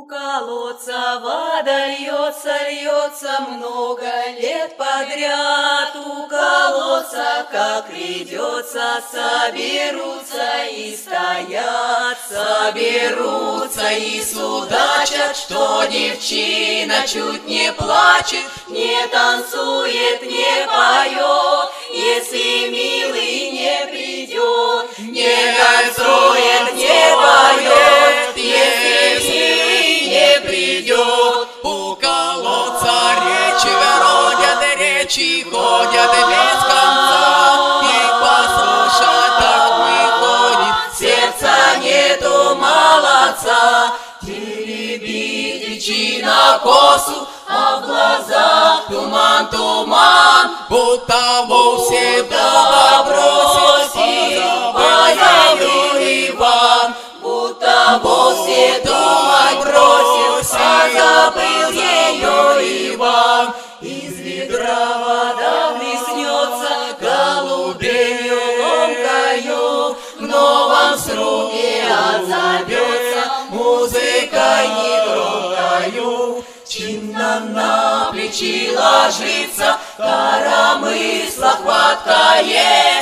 У колодца вода льется, льется много лет подряд. У колодца, как придется, соберутся и стоят. Соберутся и судачат, что девчина чуть не плачет, не танцует, не поет, если милый не придет. Не танцует, не поет, если милый не придет. У колодца речи городят, речи ходят без конца. И послушать так выходит, сердца нету молодца. Теребит девчина косу, а в глазах туман, туман. будто вовсе Бога бросил, позабыл Иван. Будто вовсе думать бросил, а забыл ее Иван. Из ведра вода блеснется, голубею ломкою, в новом сруге отзовется музыкой негромкою. Чинно на плечи ложится, коромысла хваткое.